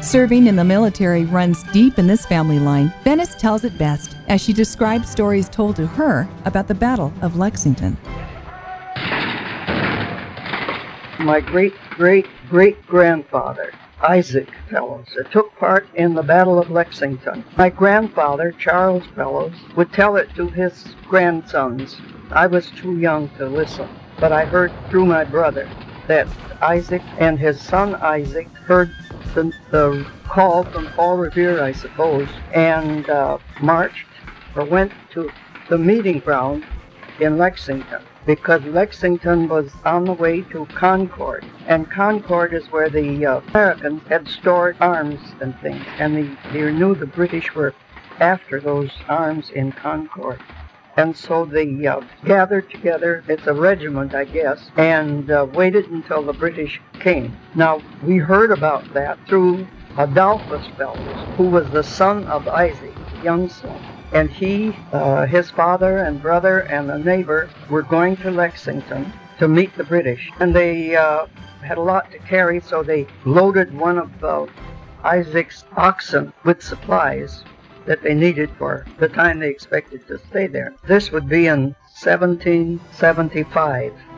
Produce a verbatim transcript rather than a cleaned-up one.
Serving in the military runs deep in this family line. Venice tells it best as she describes stories told to her about the Battle of Lexington. My great-great-great-grandfather, Isaac Fellows, took part in the Battle of Lexington. My grandfather, Charles Fellows, would tell it to his grandsons. I was too young to listen, but I heard through my brother that Isaac and his son Isaac heard the, the call from Paul Revere, I suppose, and uh, marched or went to the meeting ground in Lexington, because Lexington was on the way to Concord, and Concord is where the uh, Americans had stored arms and things, and they, they knew the British were after those arms in Concord. And so they uh, gathered together, it's a regiment, I guess, and uh, waited until the British came. Now, we heard about that through Adolphus Fellows, who was the son of Isaac, the young son. And he, uh, his father and brother and a neighbor were going to Lexington to meet the British. And they uh, had a lot to carry, so they loaded one of uh, Isaac's oxen with supplies that they needed for the time they expected to stay there. This would be in seventeen seventy-five.